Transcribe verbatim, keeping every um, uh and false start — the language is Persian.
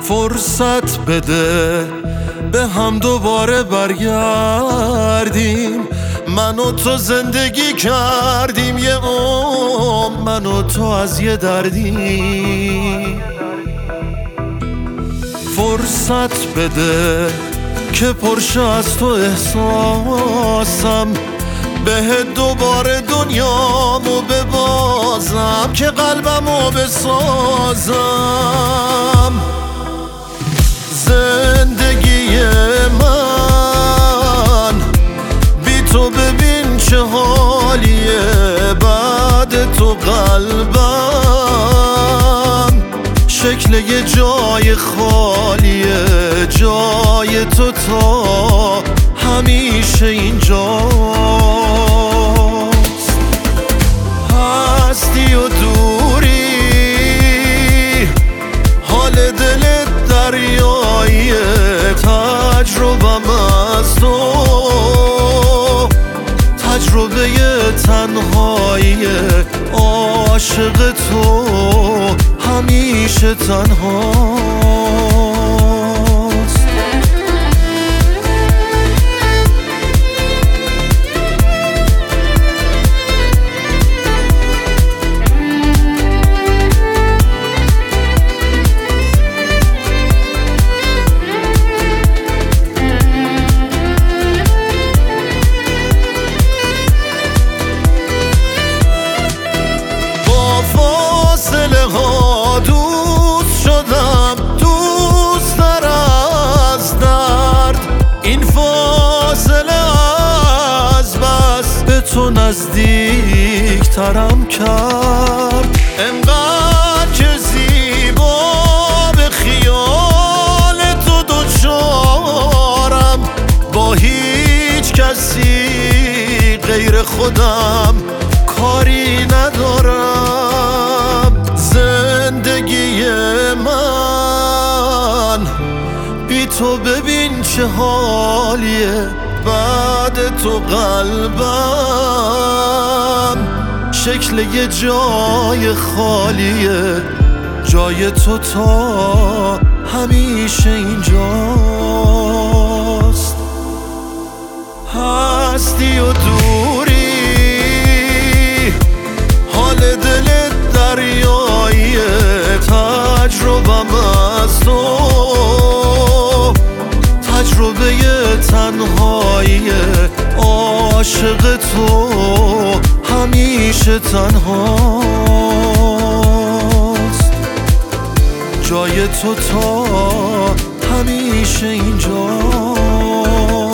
فرصت بده به هم دوباره برگردیم. من و تو زندگی کردیم یه عمر، من و تو از یه دردیم. فرصت بده که پرشه از تو احساسم، بهت دوباره دنیامو ببازم که قلبمو بسازم. زندگی من بی تو ببین چه حالیه، بعد تو قلبم شکل یه جای خالیه، جای تو تا همیشه اینجاست. هستی و دوری حال دلت دریاییه، تجربم از تو تجربه تنهاییه، عاشق تو همیشه تنهاست. فاصله ها دوست شدم، دوست تر از درد. این فاصله از بس به تو نزدیک ترم کرد. انقدر که زیبا به خیال تو دوچارم، با هیچ کسی غیر خودم کاری ندارم. زندگی من بی تو ببین چه حالیه، بعد تو قلبم شکل یه جای خالیه، جای تو تا همیشه اینجاست. هستی و دوری حال دلت دریاییه، تجربم از تو تجربه تنهاییه، عاشق تو همیشه تنهاست. جای تو تا همیشه اینجاست.